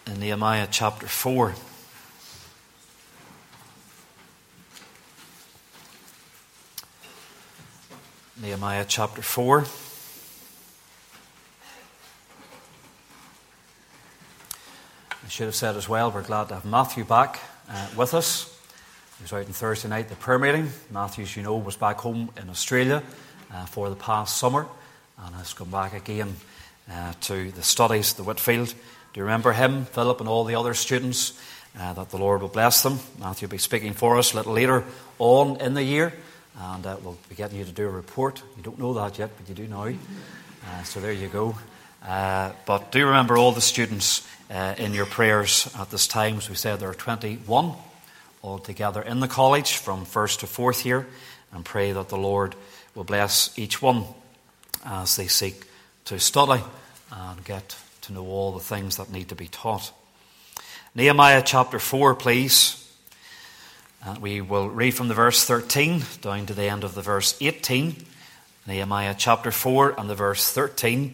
in Nehemiah chapter 4. Nehemiah chapter 4. I should have said as well, we're glad to have Matthew back with us. He was out on Thursday night at the prayer meeting. Matthew, as you know, was back home in Australia for the past summer and has come back again to the studies at the Whitfield. Do you remember him, Philip, and all the other students? That the Lord will bless them. Matthew will be speaking for us a little later on in the year, and we'll be getting you to do a report. You don't know that yet, but you do now. So there you go. But do remember all the students in your prayers at this time. As we said, there are 21 altogether in the college from first to fourth year, and pray that the Lord will bless each one as they seek to study and get to know all the things that need to be taught. Nehemiah chapter 4, please. We will read from the verse 13 down to the end of the verse 18. Nehemiah chapter 4 and the verse 13.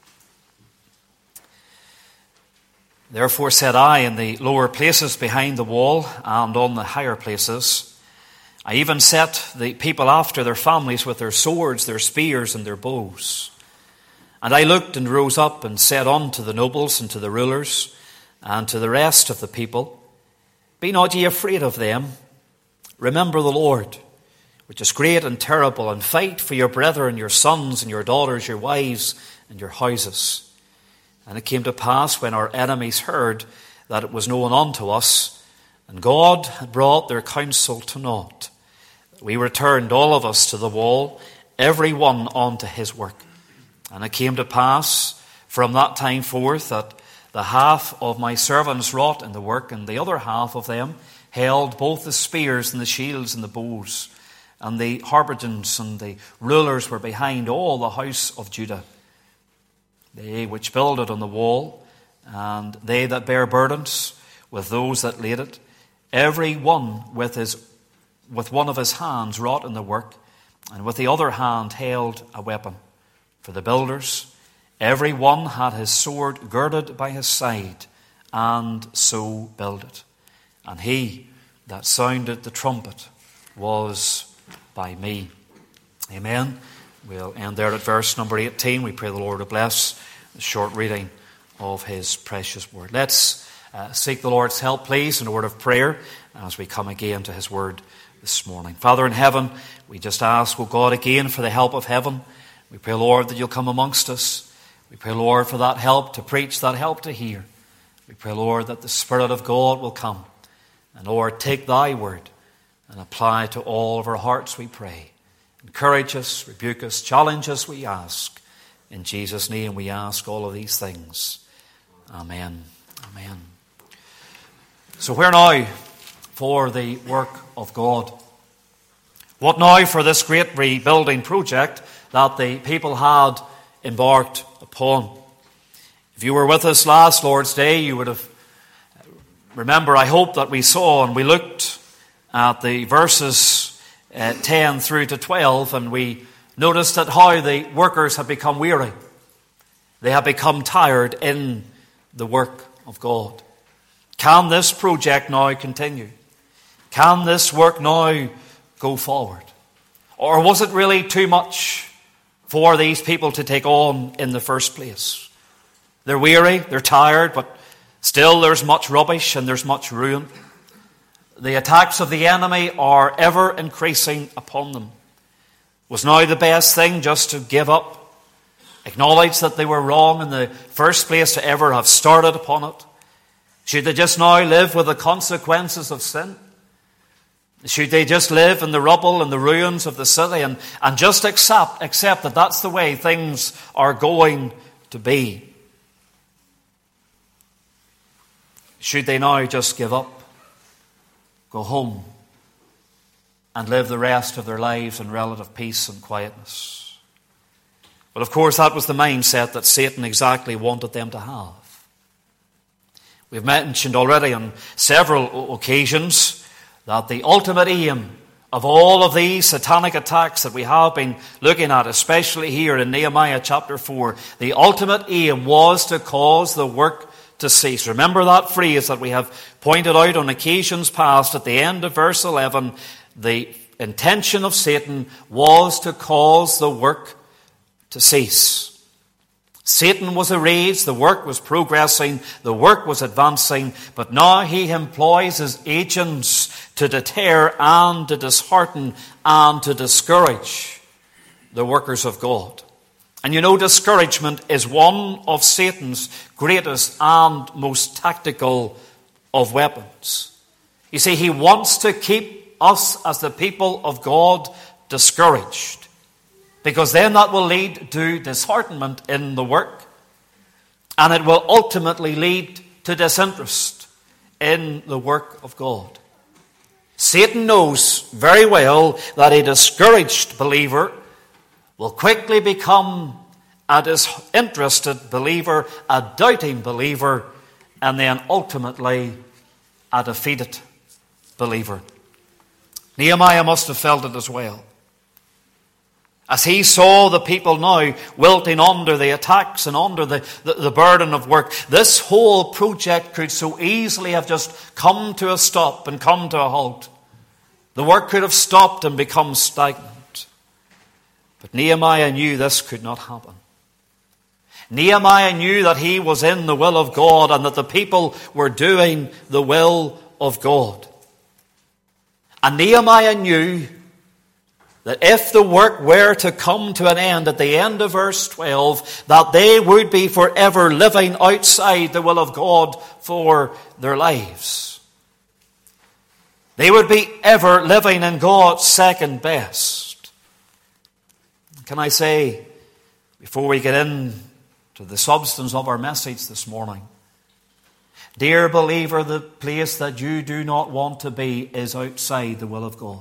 Therefore said I in the lower places behind the wall and on the higher places, I even set the people after their families with their swords, their spears, and their bows. And I looked and rose up and said unto the nobles and to the rulers and to the rest of the people, Be not ye afraid of them. Remember the Lord, which is great and terrible, and fight for your brethren, your sons and your daughters, your wives and your houses. And it came to pass, when our enemies heard that it was known unto us, and God had brought their counsel to naught, we returned all of us to the wall, every one unto his work. And it came to pass from that time forth that the half of my servants wrought in the work, and the other half of them held both the spears and the shields and the bows. And the harbingers and the rulers were behind all the house of Judah. They which builded on the wall, and they that bear burdens with those that laid it, every one with one of his hands wrought in the work, and with the other hand held a weapon. For the builders, every one had his sword girded by his side, and so builded. And he that sounded the trumpet was by me. Amen. We'll end there at verse number 18. We pray the Lord to bless the short reading of his precious word. Let's seek the Lord's help, please, in a word of prayer as we come again to his word this morning. Father in heaven, we just ask, O God, again for the help of heaven. We pray, Lord, that you'll come amongst us. We pray, Lord, for that help to preach, that help to hear. We pray, Lord, that the Spirit of God will come. And, Lord, take thy word and apply to all of our hearts, we pray. Encourage us, rebuke us, challenge us, we ask. In Jesus' name we ask all of these things. Amen. Amen. So where now for the work of God? What now for this great rebuilding project that the people had embarked upon? If you were with us last Lord's Day, you would have remember, I hope, that we saw and we looked at the verses 10 through to 12, and we noticed that how the workers have become weary. They have become tired in the work of God. Can this project now continue? Can this work now go forward? Or was it really too much for these people to take on in the first place? They're weary, they're tired, but still there's much rubbish and there's much ruin. The attacks of the enemy are ever increasing upon them. Was now the best thing just to give up? Acknowledge that they were wrong in the first place to ever have started upon it? Should they just now live with the consequences of sin? Should they just live in the rubble and the ruins of the city and just accept that that's the way things are going to be? Should they now just give up, go home, and live the rest of their lives in relative peace and quietness? Well, of course, that was the mindset that Satan exactly wanted them to have. We've mentioned already on several occasions that the ultimate aim of all of these satanic attacks that we have been looking at, especially here in Nehemiah chapter 4, the ultimate aim was to cause the work to cease. Remember that phrase that we have pointed out on occasions past at the end of verse 11. The intention of Satan was to cause the work to cease. Satan was enraged, the work was progressing, the work was advancing, but now he employs his agents to deter and to dishearten and to discourage the workers of God. And you know, discouragement is one of Satan's greatest and most tactical of weapons. You see, he wants to keep us as the people of God discouraged, because then that will lead to disheartenment in the work, and it will ultimately lead to disinterest in the work of God. Satan knows very well that a discouraged believer will quickly become a disinterested believer, a doubting believer, and then ultimately a defeated believer. Nehemiah must have felt it as well. As he saw the people now wilting under the attacks and under the burden of work, this whole project could so easily have just come to a stop and come to a halt. The work could have stopped and become stagnant. But Nehemiah knew this could not happen. Nehemiah knew that he was in the will of God and that the people were doing the will of God. And Nehemiah knew that if the work were to come to an end at the end of verse 12, that they would be forever living outside the will of God for their lives. They would be ever living in God's second best. Can I say, before we get into the substance of our message this morning, dear believer, the place that you do not want to be is outside the will of God.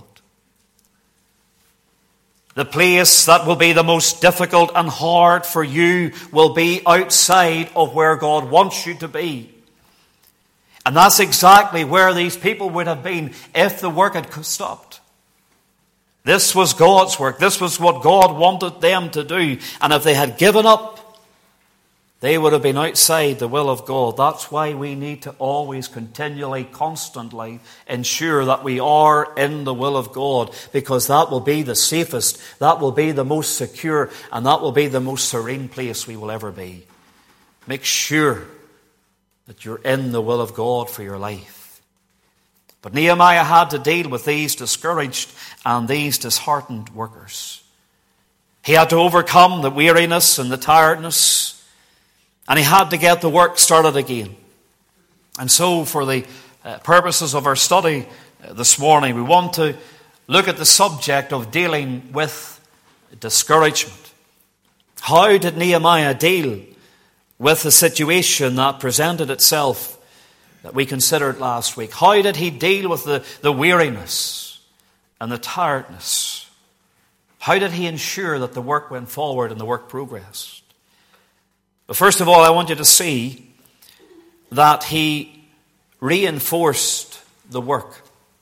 The place that will be the most difficult and hard for you will be outside of where God wants you to be. And that's exactly where these people would have been if the work had stopped. This was God's work. This was what God wanted them to do. And if they had given up, they would have been outside the will of God. That's why we need to always, continually, constantly ensure that we are in the will of God, because that will be the safest, that will be the most secure, and that will be the most serene place we will ever be. Make sure that you're in the will of God for your life. But Nehemiah had to deal with these discouraged and these disheartened workers. He had to overcome the weariness and the tiredness, and he had to get the work started again. And so, for the purposes of our study this morning, we want to look at the subject of dealing with discouragement. How did Nehemiah deal with the situation that presented itself that we considered last week? How did he deal with the weariness and the tiredness? How did he ensure that the work went forward and the work progressed? But first of all, I want you to see that he reinforced the work.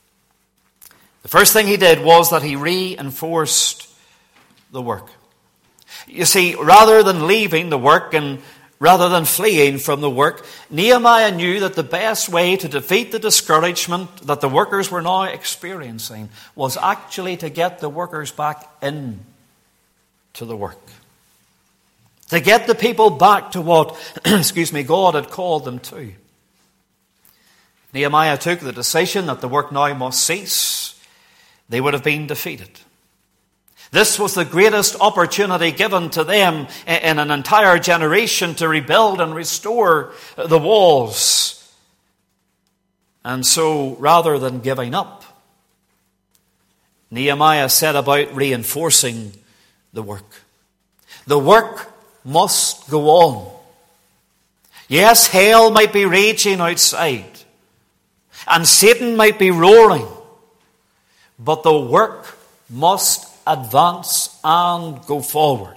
The first thing he did was that he reinforced the work. You see, rather than leaving the work and rather than fleeing from the work, Nehemiah knew that the best way to defeat the discouragement that the workers were now experiencing was actually to get the workers back in to the work. To get the people back to what, God had called them to. Nehemiah took the decision that the work now must cease. They would have been defeated. This was the greatest opportunity given to them in an entire generation to rebuild and restore the walls. And so, rather than giving up, Nehemiah set about reinforcing the work. The work must go on. Yes, hell might be raging outside, and Satan might be roaring, but the work must advance and go forward.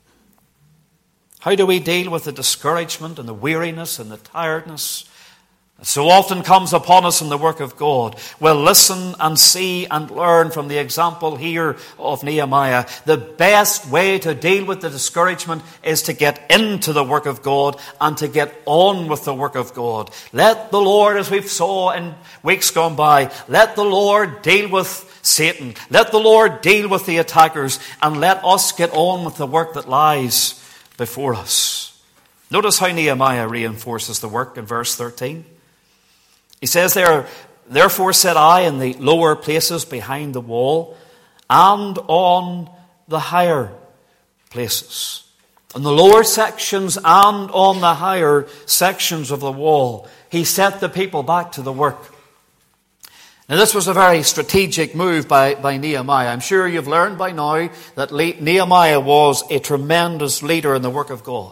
How do we deal with the discouragement and the weariness and the tiredness? so often comes upon us in the work of God. We'll listen and see and learn from the example here of Nehemiah. The best way to deal with the discouragement is to get into the work of God and to get on with the work of God. Let the Lord, as we've saw in weeks gone by, let the Lord deal with Satan. Let the Lord deal with the attackers, and let us get on with the work that lies before us. Notice how Nehemiah reinforces the work in verse 13. He says there, therefore said I in the lower places behind the wall and on the higher places. In the lower sections and on the higher sections of the wall, he set the people back to the work. Now this was a very strategic move by Nehemiah. I'm sure you've learned by now that Nehemiah was a tremendous leader in the work of God.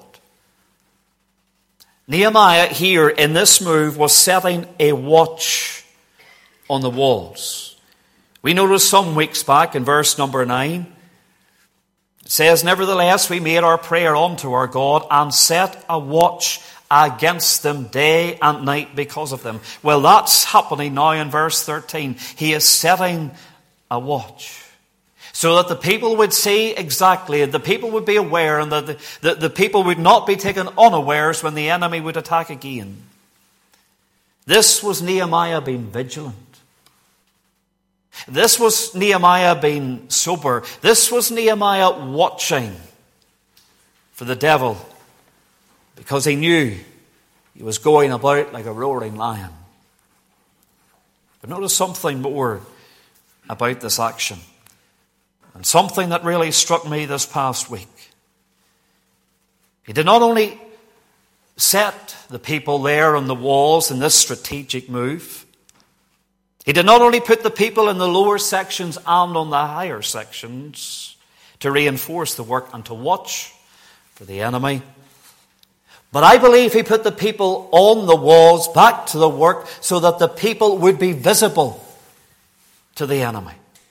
Nehemiah here in this move was setting a watch on the walls. We noticed some weeks back in verse number 9, it says, nevertheless we made our prayer unto our God and set a watch against them day and night because of them. Well, that's happening now in verse 13. He is setting a watch, so that the people would see exactly, the people would be aware, and that the people would not be taken unawares when the enemy would attack again. This was Nehemiah being vigilant. This was Nehemiah being sober. This was Nehemiah watching for the devil, because he knew he was going about like a roaring lion. But notice something more about this action. And something that really struck me this past week. He did not only set the people there on the walls in this strategic move. He did not only put the people in the lower sections and on the higher sections to reinforce the work and to watch for the enemy. But I believe he put the people on the walls back to the work so that the people would be visible to the enemy.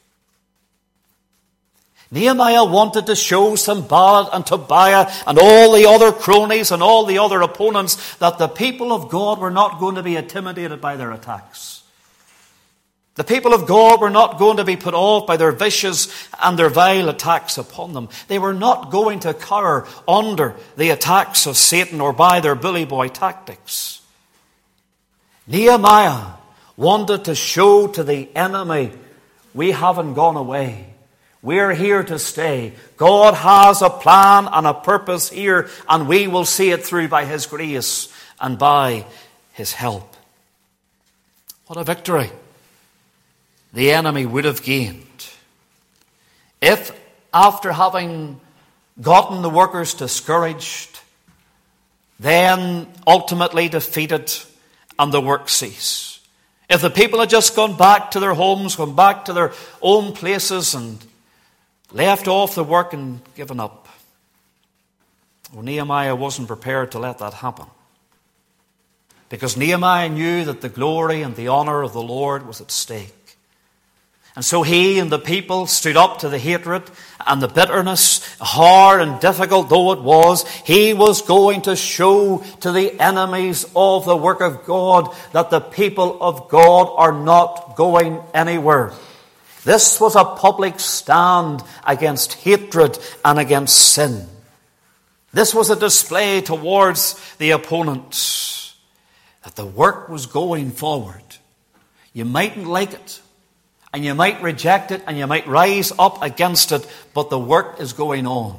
Nehemiah wanted to show Sanballat and Tobiah and all the other cronies and all the other opponents that the people of God were not going to be intimidated by their attacks. The people of God were not going to be put off by their vicious and their vile attacks upon them. They were not going to cower under the attacks of Satan or by their bully boy tactics. Nehemiah wanted to show to the enemy, we haven't gone away. We're here to stay. God has a plan and a purpose here, and we will see it through by His grace and by His help. What a victory the enemy would have gained if, after having gotten the workers discouraged, then ultimately defeated and the work ceased. If the people had just gone back to their homes, gone back to their own places and left off the work and given up. Well, Nehemiah wasn't prepared to let that happen, because Nehemiah knew that the glory and the honor of the Lord was at stake. And so he and the people stood up to the hatred and the bitterness, hard and difficult though it was. He was going to show to the enemies of the work of God that the people of God are not going anywhere. This was a public stand against hatred and against sin. This was a display towards the opponents that the work was going forward. You mightn't like it, and you might reject it, and you might rise up against it, but the work is going on.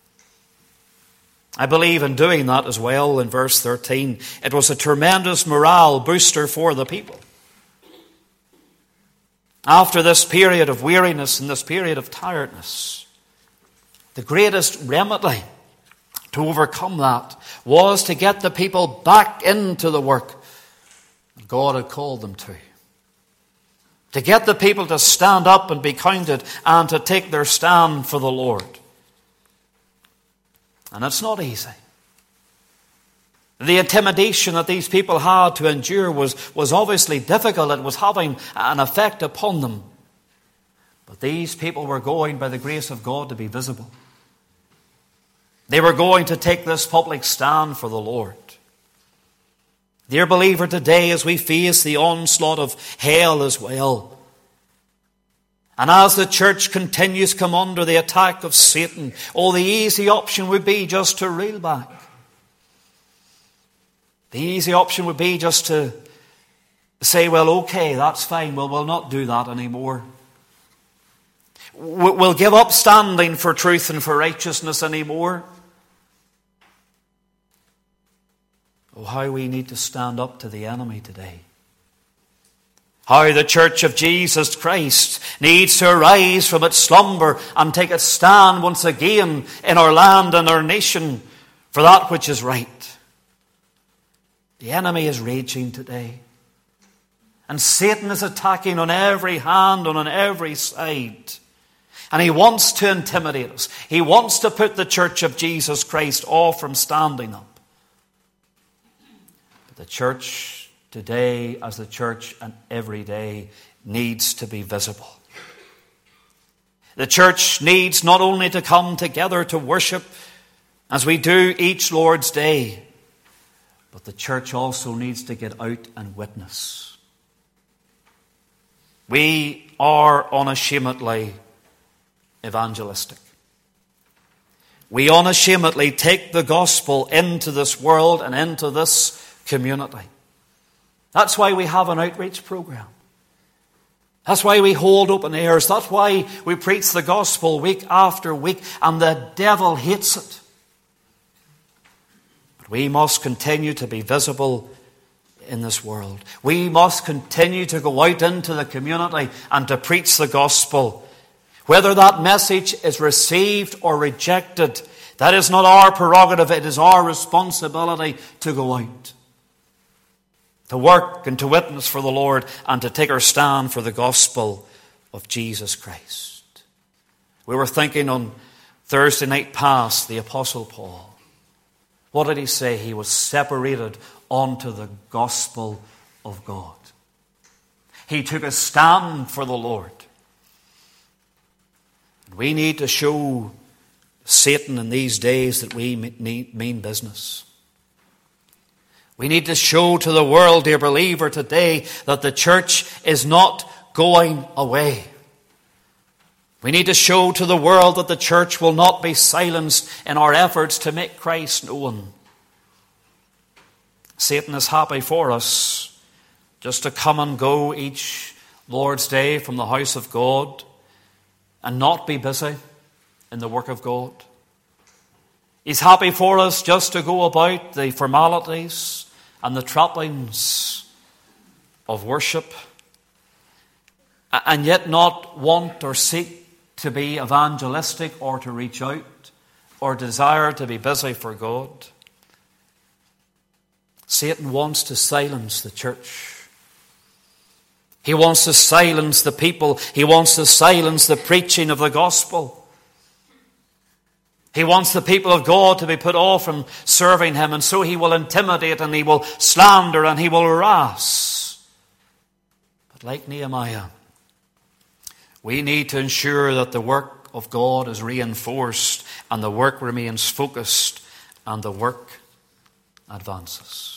I believe in doing that as well in verse 13. It was a tremendous morale booster for the people. After this period of weariness and this period of tiredness, the greatest remedy to overcome that was to get the people back into the work that God had called them to. To get the people to stand up and be counted and to take their stand for the Lord. And it's not easy. The intimidation that these people had to endure was obviously difficult. It was having an effect upon them. But these people were going, by the grace of God, to be visible. They were going to take this public stand for the Lord. Dear believer, today as we face the onslaught of hell as well, and as the church continues to come under the attack of Satan, the easy option would be just to reel back. The easy option would be just to say, well, okay, that's fine. Well, we'll not do that anymore. We'll give up standing for truth and for righteousness anymore. Oh, how we need to stand up to the enemy today. How the church of Jesus Christ needs to arise from its slumber and take its stand once again in our land and our nation for that which is right. The enemy is raging today. And Satan is attacking on every hand and on every side. And he wants to intimidate us. He wants to put the church of Jesus Christ off from standing up. The church today, as the church and every day, needs to be visible. The church needs not only to come together to worship as we do each Lord's Day, but the church also needs to get out and witness. We are unashamedly evangelistic. We unashamedly take the gospel into this world and into this community. That's why we have an outreach program. That's why we hold open airs. That's why we preach the gospel week after week, and the devil hates it. But we must continue to be visible in this world. We must continue to go out into the community and to preach the gospel. Whether that message is received or rejected, that is not our prerogative. It is our responsibility to go out, to work and to witness for the Lord, and to take our stand for the gospel of Jesus Christ. We were thinking on Thursday night past, the Apostle Paul. What did he say? He was separated unto the gospel of God. He took a stand for the Lord. We need to show Satan in these days that we mean business. We need to show to the world, dear believer, today that the church is not going away. We need to show to the world that the church will not be silenced in our efforts to make Christ known. Satan is happy for us just to come and go each Lord's Day from the house of God and not be busy in the work of God. He's happy for us just to go about the formalities and the trappings of worship, and yet not want or seek to be evangelistic or to reach out or desire to be busy for God. Satan wants to silence the church. He wants to silence the people. He wants to silence the preaching of the gospel. He wants the people of God to be put off from serving him, and so he will intimidate and he will slander and he will harass. But like Nehemiah, we need to ensure that the work of God is reinforced and the work remains focused and the work advances.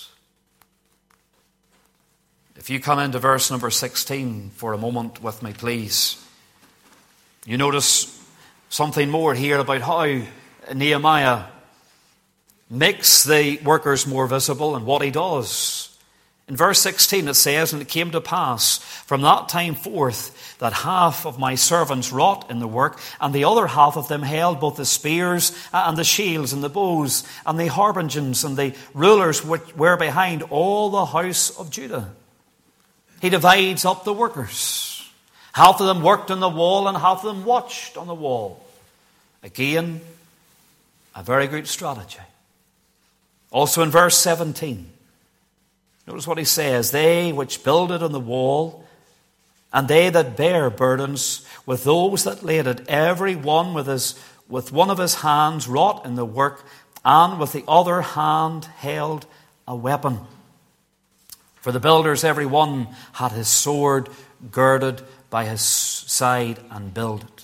If you come into verse number 16 for a moment with me, please. You notice something more here about how Nehemiah makes the workers more visible and what he does. In verse 16 it says, "And it came to pass from that time forth that half of my servants wrought in the work, and the other half of them held both the spears and the shields and the bows and the harbingers and the rulers which were behind all the house of Judah." He divides up the workers. Half of them worked on the wall and half of them watched on the wall. Again, a very good strategy. Also in verse 17, notice what he says, "They which builded on the wall, and they that bare burdens, with those that laid it, every one with one of his hands wrought in the work, and with the other hand held a weapon. For the builders, every one had his sword girded by his side and builded."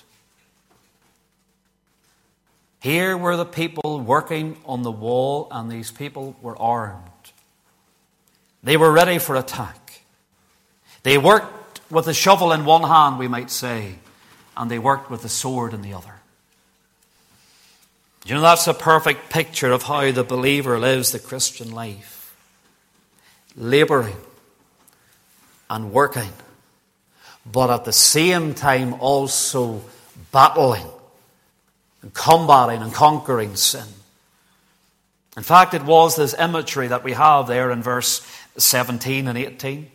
Here were the people working on the wall, and these people were armed. They were ready for attack. They worked with the shovel in one hand, we might say, and they worked with the sword in the other. You know, that's a perfect picture of how the believer lives the Christian life. Laboring and working, but at the same time also battling and combating and conquering sin. In fact, it was this imagery that we have there in verse 17 and 18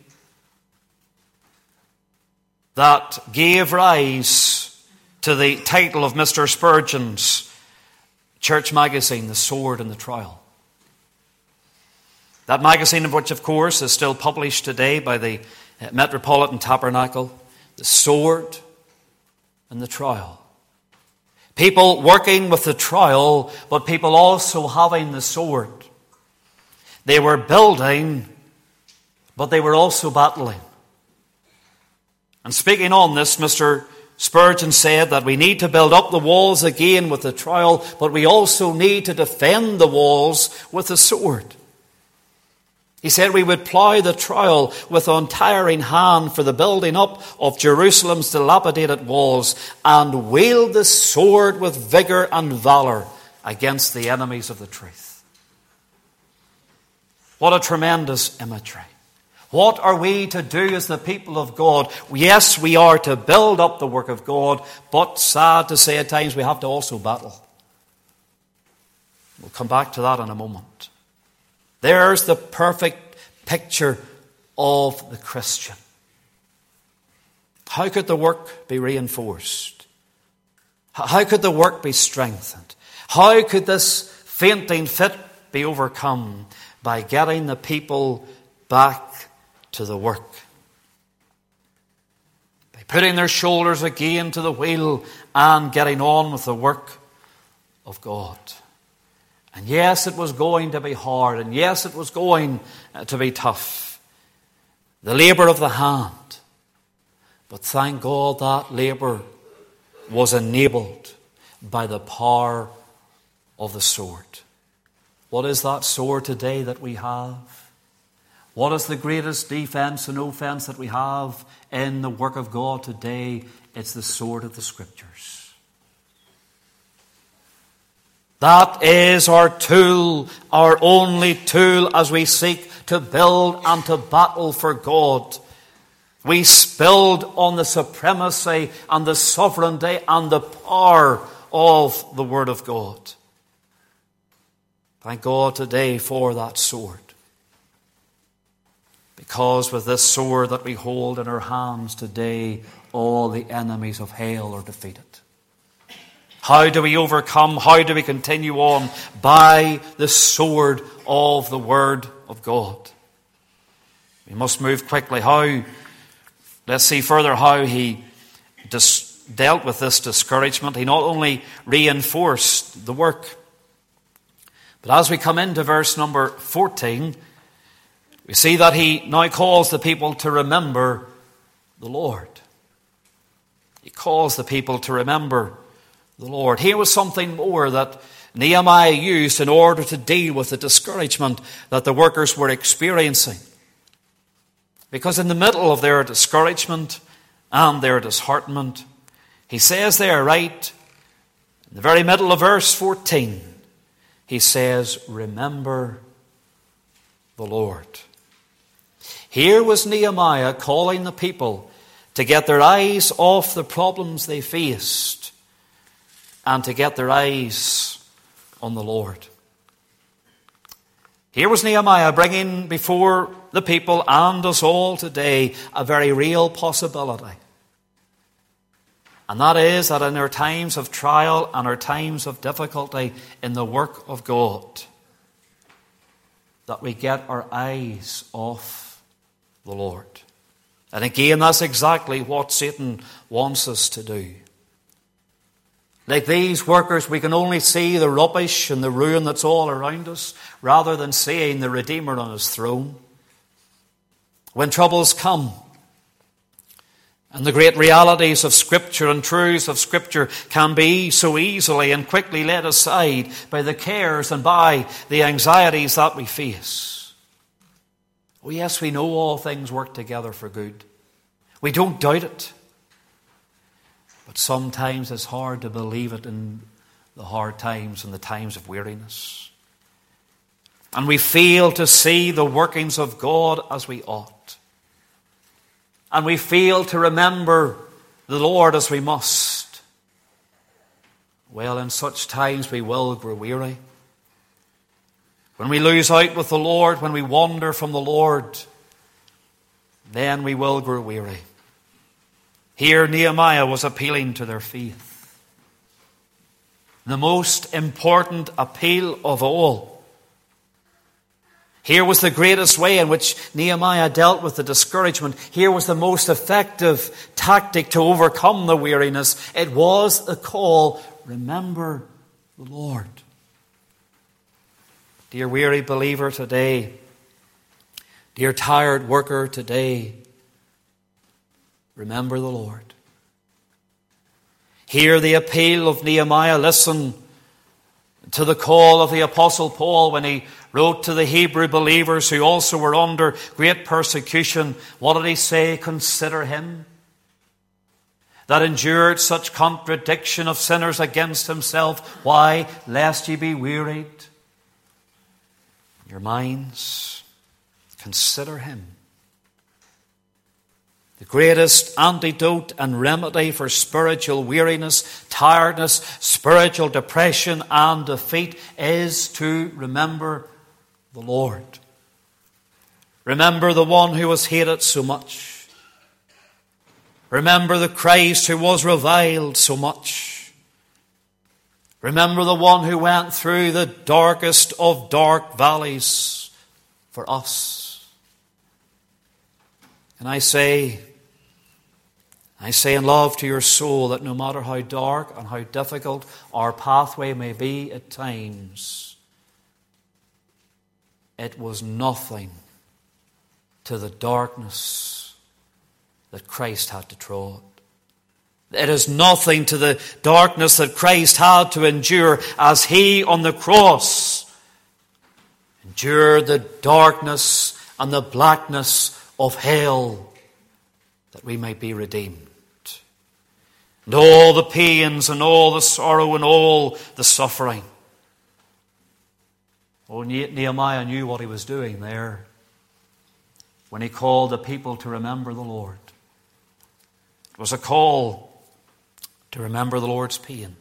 that gave rise to the title of Mr. Spurgeon's church magazine, The Sword and the Trowel. That magazine, which of course is still published today by the Metropolitan Tabernacle, The Sword and the Trowel. People working with the trowel, but people also having the sword. They were building, but they were also battling. And speaking on this, Mr. Spurgeon said that we need to build up the walls again with the trowel, but we also need to defend the walls with the sword. He said we would plough the trowel with untiring hand for the building up of Jerusalem's dilapidated walls and wield the sword with vigor and valor against the enemies of the truth. What a tremendous imagery. What are we to do as the people of God? Yes, we are to build up the work of God, but sad to say at times we have to also battle. We'll come back to that in a moment. There's the perfect picture of the Christian. How could the work be reinforced? How could the work be strengthened? How could this fainting fit be overcome? By getting the people back to the work. By putting their shoulders again to the wheel and getting on with the work of God. And yes, it was going to be hard. And yes, it was going to be tough. The labour of the hand. But thank God that labour was enabled by the power of the sword. What is that sword today that we have? What is the greatest defense and offense that we have in the work of God today? It's the sword of the Scriptures. That is our tool, our only tool as we seek to build and to battle for God. We build on the supremacy and the sovereignty and the power of the Word of God. Thank God today for that sword. Because with this sword that we hold in our hands today, all the enemies of hell are defeated. How do we overcome? How do we continue on? By the sword of the Word of God. We must move quickly. Let's see further how he dealt with this discouragement. He not only reinforced the work, but as we come into verse number 14, we see that he now calls the people to remember the Lord. He calls the people to remember the Lord. Here was something more that Nehemiah used in order to deal with the discouragement that the workers were experiencing. Because in the middle of their discouragement and their disheartenment, he says there, right in the very middle of verse 14, he says, remember the Lord. Here was Nehemiah calling the people to get their eyes off the problems they faced and to get their eyes on the Lord. Here was Nehemiah bringing before the people and us all today a very real possibility. And that is that in our times of trial and our times of difficulty in the work of God, that we get our eyes off the Lord. And again, that's exactly what Satan wants us to do. Like these workers, we can only see the rubbish and the ruin that's all around us, rather than seeing the Redeemer on his throne. When troubles come, and the great realities of Scripture and truths of Scripture can be so easily and quickly laid aside by the cares and by the anxieties that we face. Oh yes, we know all things work together for good. We don't doubt it. But sometimes it's hard to believe it in the hard times and the times of weariness. And we fail to see the workings of God as we ought. And we fail to remember the Lord as we must. Well, in such times we will grow weary. When we lose out with the Lord, when we wander from the Lord, then we will grow weary. Here Nehemiah was appealing to their faith. The most important appeal of all. Here was the greatest way in which Nehemiah dealt with the discouragement. Here was the most effective tactic to overcome the weariness. It was the call, remember the Lord. Dear weary believer today, dear tired worker today, remember the Lord. Hear the appeal of Nehemiah. Listen to the call of the Apostle Paul when he wrote to the Hebrew believers who also were under great persecution. What did he say? Consider him that endured such contradiction of sinners against himself. Why? Lest ye be wearied. Your minds, consider him. The greatest antidote and remedy for spiritual weariness, tiredness, spiritual depression and defeat is to remember the Lord. Remember the one who was hated so much. Remember the Christ who was reviled so much. Remember the one who went through the darkest of dark valleys for us. And I say in love to your soul that no matter how dark and how difficult our pathway may be at times, it was nothing to the darkness that Christ had to trod. It is nothing to the darkness that Christ had to endure as he on the cross endured the darkness and the blackness of hell that we might be redeemed. And all the pains and all the sorrow and all the suffering. Oh, Nehemiah knew what he was doing there when he called the people to remember the Lord. It was a call to remember the Lord's pain.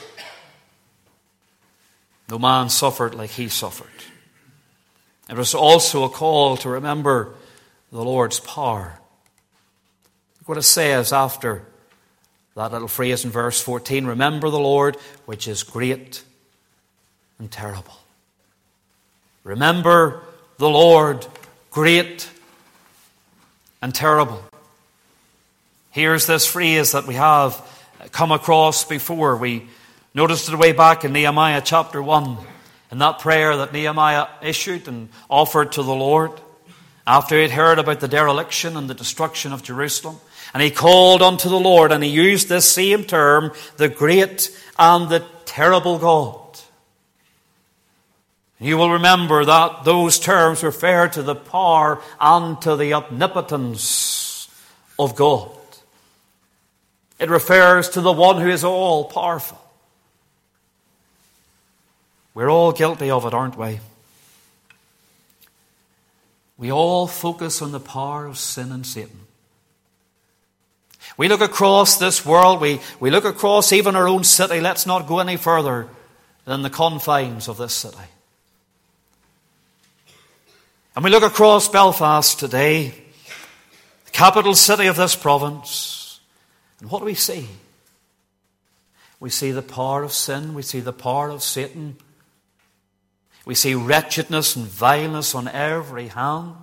No man suffered like he suffered. It was also a call to remember the Lord's power. Look what it says after that little phrase in verse 14. Remember the Lord, which is great and terrible. Remember the Lord, great and terrible. Here's this phrase that we have come across before. We noticed it way back in Nehemiah chapter 1, in that prayer that Nehemiah issued and offered to the Lord after he had heard about the dereliction and the destruction of Jerusalem. And he called unto the Lord, and he used this same term, the great and the terrible God. And you will remember that those terms refer to the power and to the omnipotence of God. It refers to the one who is all-powerful. We're all guilty of it, aren't we? We all focus on the power of sin and Satan. We look across this world, we look across even our own city. Let's not go any further than the confines of this city. And we look across Belfast today, the capital city of this province. And what do we see? We see the power of sin. We see the power of Satan. We see wretchedness and vileness on every hand.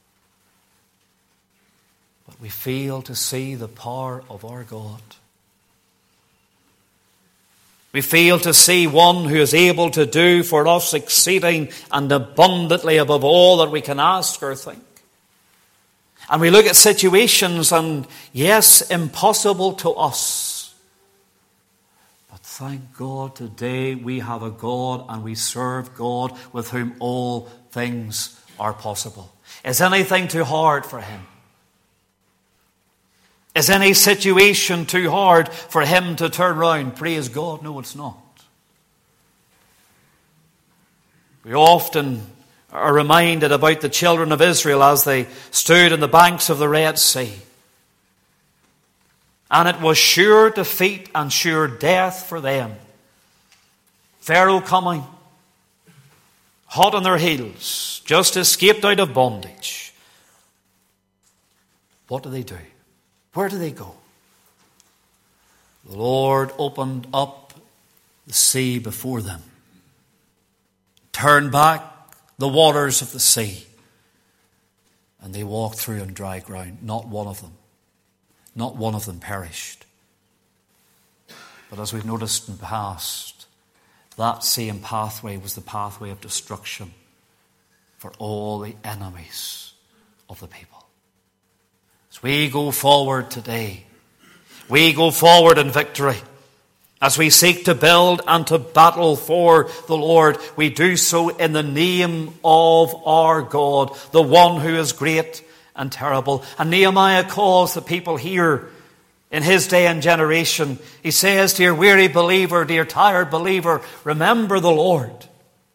But we fail to see the power of our God. We fail to see one who is able to do for us exceeding and abundantly above all that we can ask or think. And we look at situations and, yes, impossible to us. But thank God today we have a God and we serve God with whom all things are possible. Is anything too hard for him? Is any situation too hard for him to turn round? Praise God, no, it's not. We often are reminded about the children of Israel as they stood on the banks of the Red Sea. And it was sure defeat and sure death for them. Pharaoh coming, hot on their heels, just escaped out of bondage. What do they do? Where do they go? The Lord opened up the sea before them, turned back the waters of the sea, and they walked through on dry ground. Not one of them perished. But as we've noticed in the past, that same pathway was the pathway of destruction for all the enemies of the people. As we go forward today, we go forward in victory. As we seek to build and to battle for the Lord, we do so in the name of our God, the one who is great and terrible. And Nehemiah calls the people here in his day and generation. He says, dear weary believer, dear tired believer, remember the Lord.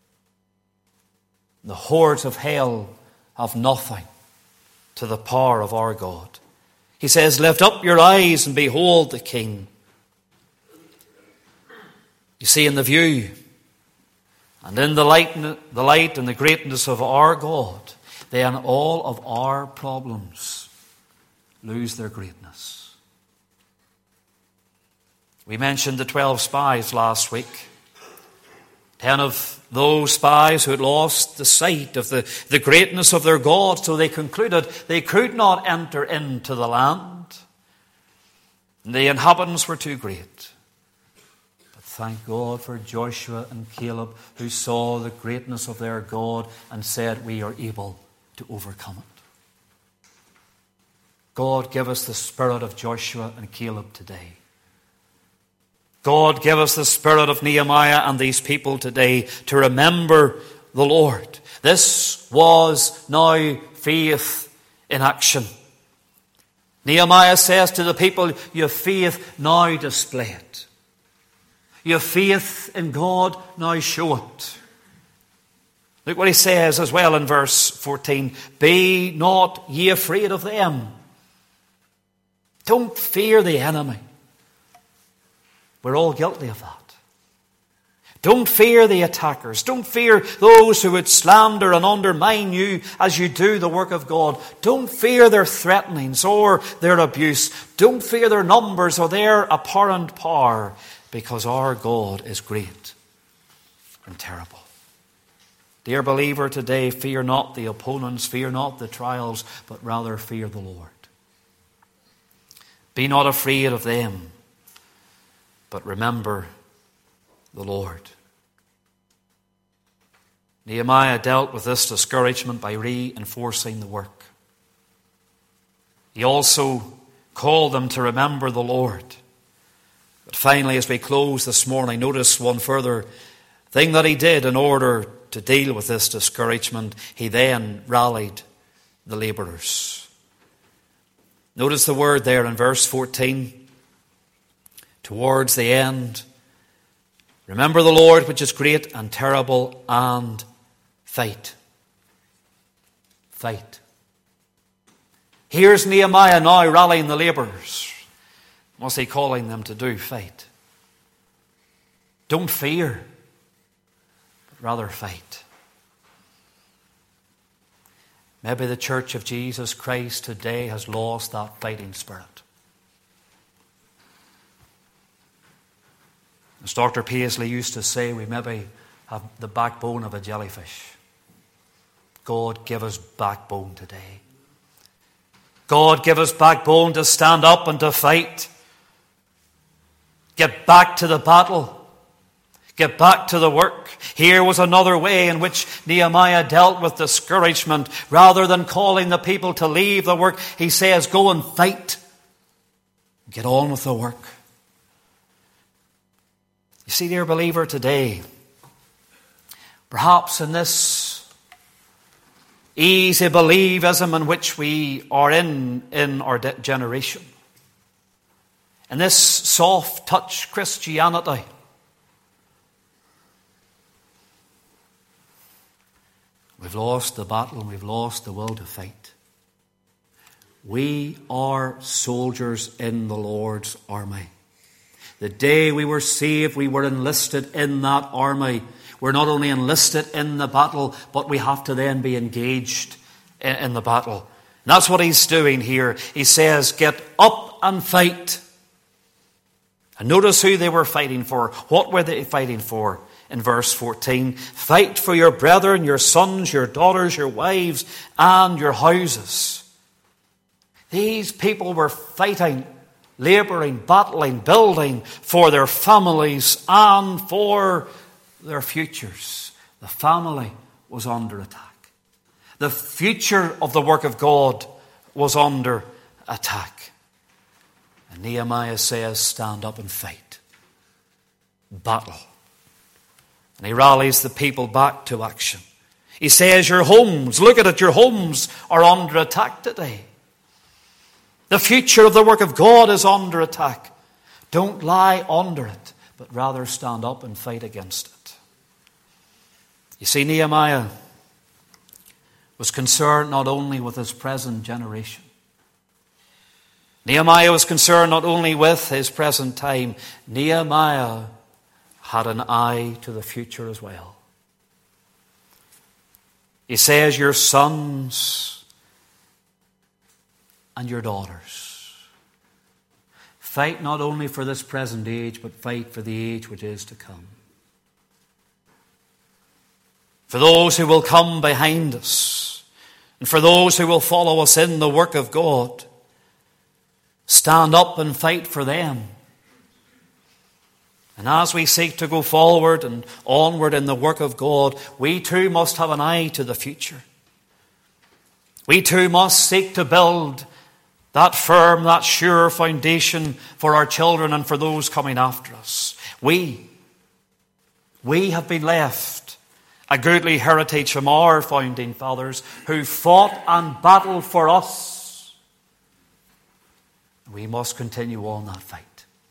The hordes of hell have nothing to the power of our God. He says, lift up your eyes and behold the King. You see, in the view and in the light and the greatness of our God, then all of our problems lose their greatness. We mentioned the 12 spies last week. 10 of those spies who had lost the sight of the greatness of their God, so they concluded they could not enter into the land. The inhabitants were too great. Thank God for Joshua and Caleb, who saw the greatness of their God and said, we are able to overcome it. God, give us the spirit of Joshua and Caleb today. God, give us the spirit of Nehemiah and these people today to remember the Lord. This was now faith in action. Nehemiah says to the people, you have faith, now display it. You have faith in God, now show it. Look what he says as well in verse 14. Be not ye afraid of them. Don't fear the enemy. We're all guilty of that. Don't fear the attackers. Don't fear those who would slander and undermine you as you do the work of God. Don't fear their threatenings or their abuse. Don't fear their numbers or their apparent power. Because our God is great and terrible. Dear believer, today, fear not the opponents, fear not the trials, but rather fear the Lord. Be not afraid of them, but remember the Lord. Nehemiah dealt with this discouragement by reinforcing the work. He also called them to remember the Lord. But finally, as we close this morning, notice one further thing that he did in order to deal with this discouragement. He then rallied the laborers. Notice the word there in verse 14. Towards the end, remember the Lord, which is great and terrible, and fight. Fight. Here's Nehemiah now rallying the laborers. What's he calling them to do? Fight. Don't fear, but rather fight. Maybe the Church of Jesus Christ today has lost that fighting spirit. As Dr. Paisley used to say, we maybe have the backbone of a jellyfish. God, give us backbone today. God, give us backbone to stand up and to fight. Get back to the battle. Get back to the work. Here was another way in which Nehemiah dealt with discouragement. Rather than calling the people to leave the work, he says, go and fight. Get on with the work. You see, dear believer, today, perhaps in this easy believism in which we are in our generation. And this soft touch Christianity. We've lost the battle and we've lost the will to fight. We are soldiers in the Lord's army. The day we were saved, we were enlisted in that army. We're not only enlisted in the battle, but we have to then be engaged in the battle. And that's what he's doing here. He says, get up and fight. And notice who they were fighting for. What were they fighting for? In verse 14, fight for your brethren, your sons, your daughters, your wives, and your houses. These people were fighting, laboring, battling, building for their families and for their futures. The family was under attack. The future of the work of God was under attack. And Nehemiah says, stand up and fight. Battle. And he rallies the people back to action. He says, your homes, look at it, your homes are under attack today. The future of the work of God is under attack. Don't lie under it, but rather stand up and fight against it. You see, Nehemiah was concerned not only with his present generation. Nehemiah was concerned not only with his present time. Nehemiah had an eye to the future as well. He says, your sons and your daughters. Fight not only for this present age, but fight for the age which is to come. For those who will come behind us, and for those who will follow us in the work of God, stand up and fight for them. And as we seek to go forward and onward in the work of God, we too must have an eye to the future. We too must seek to build that firm, that sure foundation for our children and for those coming after us. We have been left a goodly heritage from our founding fathers who fought and battled for us. We must continue on that fight.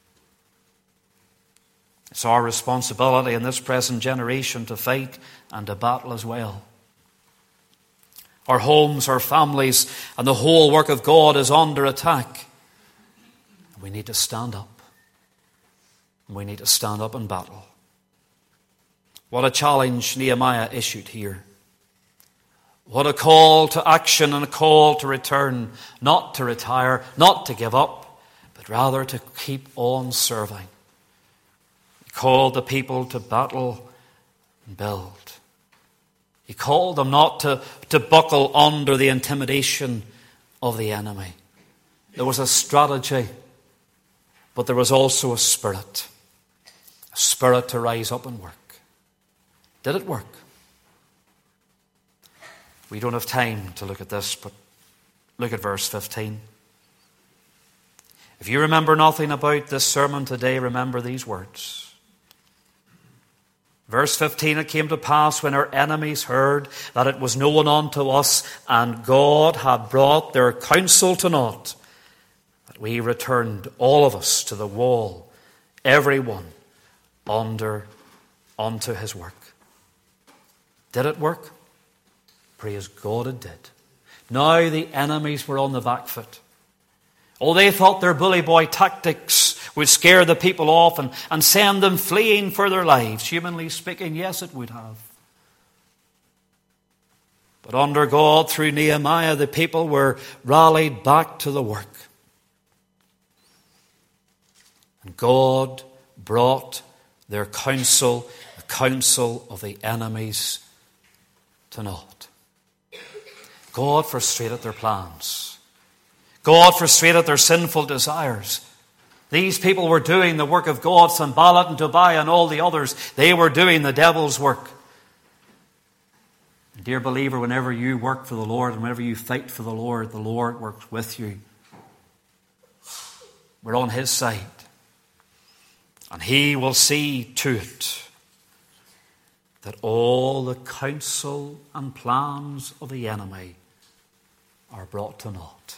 It's our responsibility in this present generation to fight and to battle as well. Our homes, our families, and the whole work of God is under attack. We need to stand up. We need to stand up and battle. What a challenge Nehemiah issued here. What a call to action and a call to return, not to retire, not to give up, but rather to keep on serving. He called the people to battle and build. He called them not to buckle under the intimidation of the enemy. There was a strategy, but there was also a spirit to rise up and work. Did it work? We don't have time to look at this, but look at verse 15. If you remember nothing about this sermon today, remember these words. Verse 15, it came to pass when our enemies heard that it was known unto us, and God had brought their counsel to naught, that we returned all of us to the wall, every one unto his work. Did it work? Praise God it did. Now the enemies were on the back foot. Oh, they thought their bully boy tactics would scare the people off and send them fleeing for their lives. Humanly speaking, yes, it would have. But under God, through Nehemiah, the people were rallied back to the work. And God brought their counsel, the counsel of the enemies, to naught. God frustrated their plans. God frustrated their sinful desires. These people were doing the work of God, Sanballat and Tobiah and all the others. They were doing the devil's work. Dear believer, whenever you work for the Lord and whenever you fight for the Lord works with you. We're on his side. And he will see to it that all the counsel and plans of the enemy are brought to naught.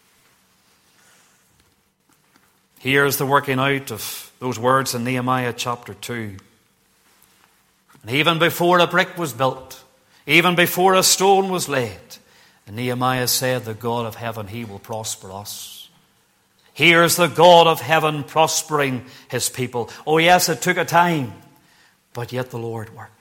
Here's the working out of those words in Nehemiah chapter 2. And even before a brick was built, even before a stone was laid, and Nehemiah said, the God of heaven, he will prosper us. Here's the God of heaven prospering his people. Oh yes, it took a time, but yet the Lord worked.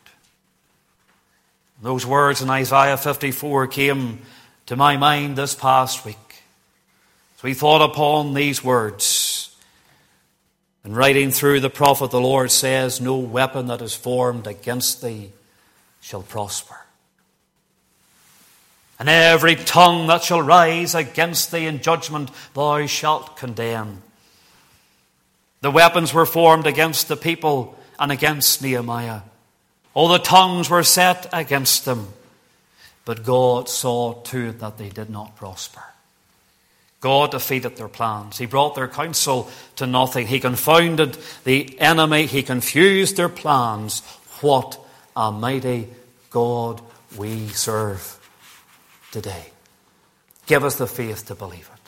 Those words in Isaiah 54 came to my mind this past week. As we thought upon these words, and writing through the prophet, the Lord says, no weapon that is formed against thee shall prosper. And every tongue that shall rise against thee in judgment thou shalt condemn. The weapons were formed against the people and against Nehemiah. All the tongues were set against them. But God saw to it that they did not prosper. God defeated their plans. He brought their counsel to nothing. He confounded the enemy. He confused their plans. What a mighty God we serve today. Give us the faith to believe it.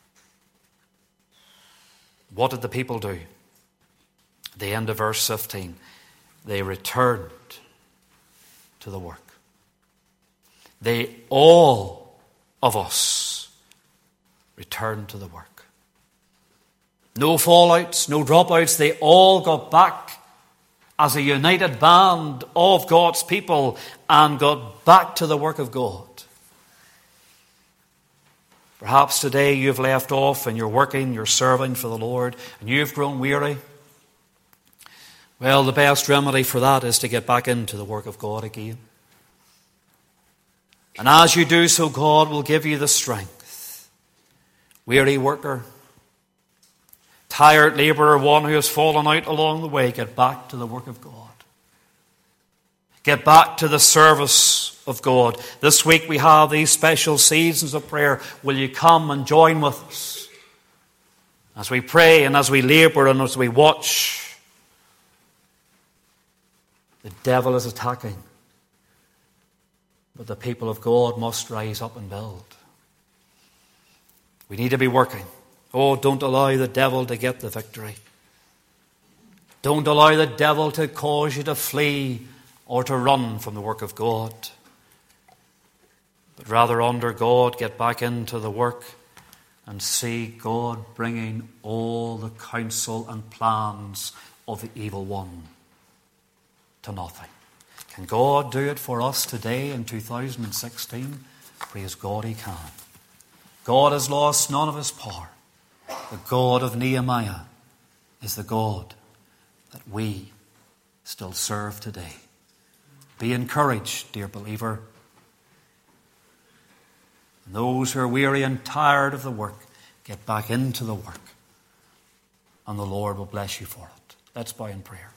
What did the people do? At the end of verse 15, they returned to the work. They, all of us, returned to the work. No fallouts, no dropouts. They all got back as a united band of God's people and got back to the work of God. Perhaps today you've left off and you're working, you're serving for the Lord, and you've grown weary. Well, the best remedy for that is to get back into the work of God again. And as you do so, God will give you the strength. Weary worker, tired laborer, one who has fallen out along the way, get back to the work of God. Get back to the service of God. This week we have these special seasons of prayer. Will you come and join with us as we pray and as we labor and as we watch? The devil is attacking, but the people of God must rise up and build. We need to be working. Oh, don't allow the devil to get the victory. Don't allow the devil to cause you to flee or to run from the work of God. But rather, under God, get back into the work and see God bringing all the counsel and plans of the evil one to nothing. Can God do it for us today in 2016? Praise God, He can. God has lost none of His power. The God of Nehemiah is the God that we still serve today. Be encouraged, dear believer. And those who are weary and tired of the work, get back into the work, and the Lord will bless you for it. Let's bow in prayer.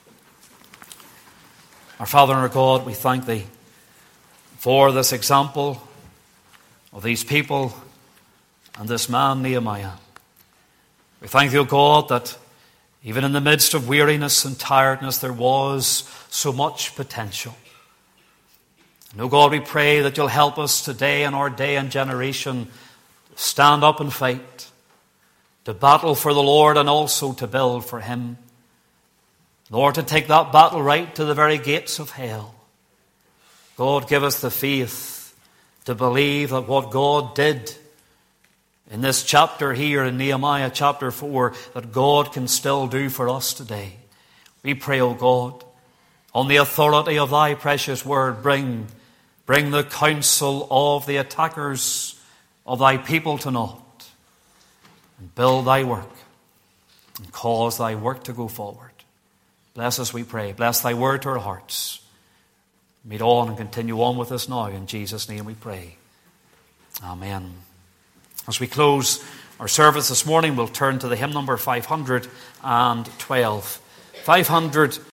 Our Father and our God, we thank Thee for this example of these people and this man Nehemiah. We thank Thee, O God, that even in the midst of weariness and tiredness there was so much potential. And, O God, we pray that You'll help us today in our day and generation to stand up and fight, to battle for the Lord and also to build for Him. Lord, to take that battle right to the very gates of hell. God, give us the faith to believe that what God did in this chapter here in Nehemiah chapter 4, that God can still do for us today. We pray, O God, on the authority of Thy precious word, bring the counsel of the attackers of Thy people to naught, and build Thy work, and cause Thy work to go forward. Bless us, we pray. Bless Thy word to our hearts. Meet on and continue on with us now. In Jesus' name we pray. Amen. As we close our service this morning, we'll turn to the hymn number 512. 500.